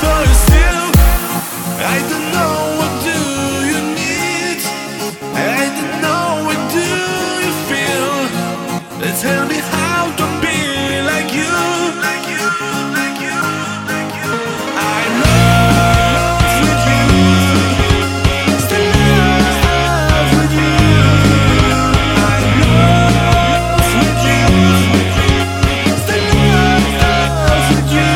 for you still. I don't know what do you need. I don't know what do you feel. Tell me how to be like you, like you, like you, like you. I'm love with you. Still love with you. I'm love with you. Still love with you.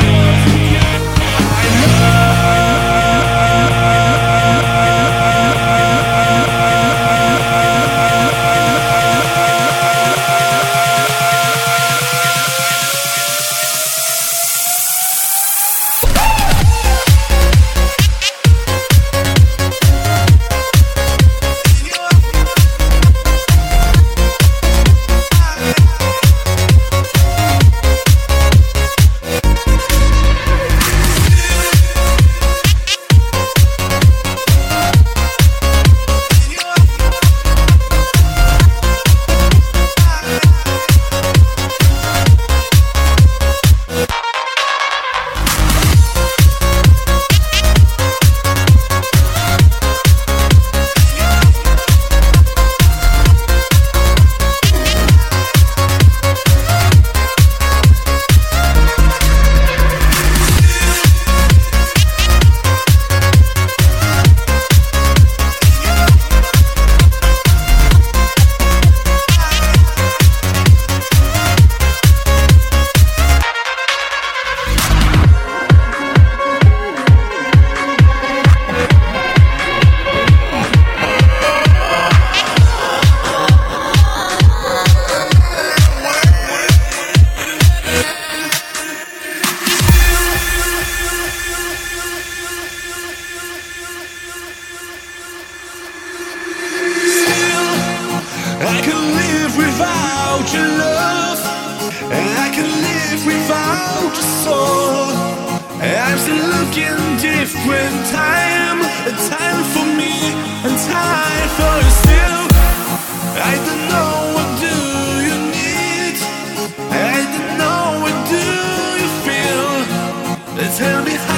I can live without your love, and I can live without your soul. I'm still looking different time, a time for me and time for you still. I don't know what do you need. I don't know what do you feel. Tell me how